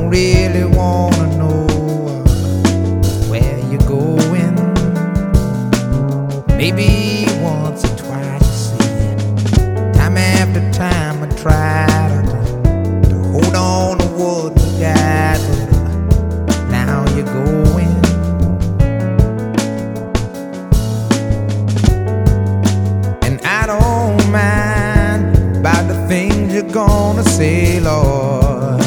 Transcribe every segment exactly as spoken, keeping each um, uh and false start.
Don't really wanna know where you're going. Maybe once or twice you see it. Time after time I try to, to hold on to what we got, but now you're going. And I don't mind about the things you're gonna say, Lord.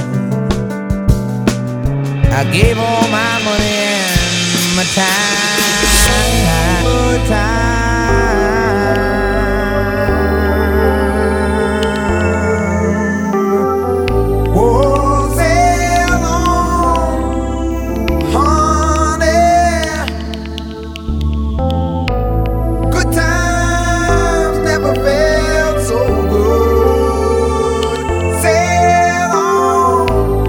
I gave all my money and my time, good time. Oh, sail on, honey. Good times never felt so good. Sail on.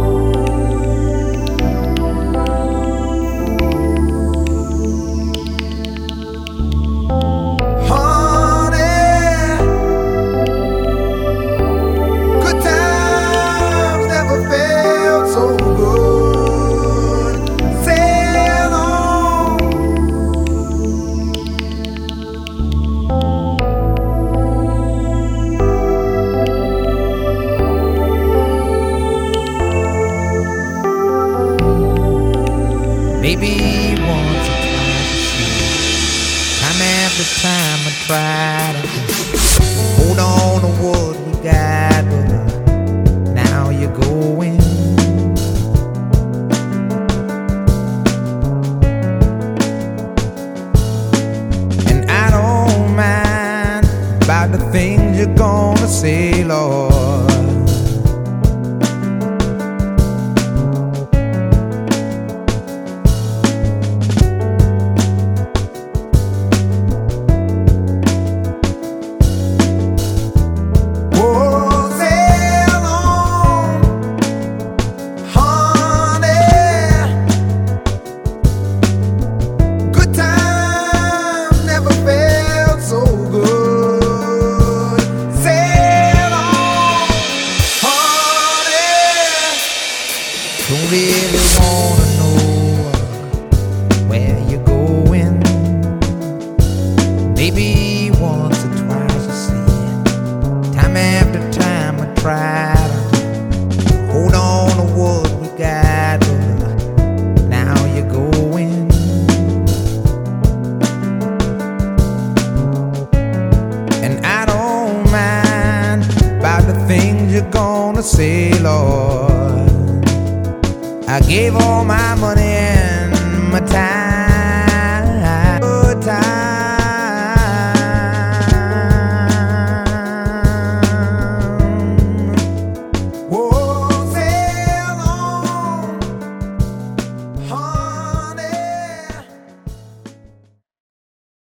Maybe once or twice you see, time after time I try to hold on to what we got, but now you're going. And I don't mind about the things you're gonna say, Lord. Don't really wanna know where you're going. Maybe once or twice you see it. Time after time I try to hold on to what we got, but now you're going. And I don't mind about the things you're gonna say, Lord. I gave all my money and my time.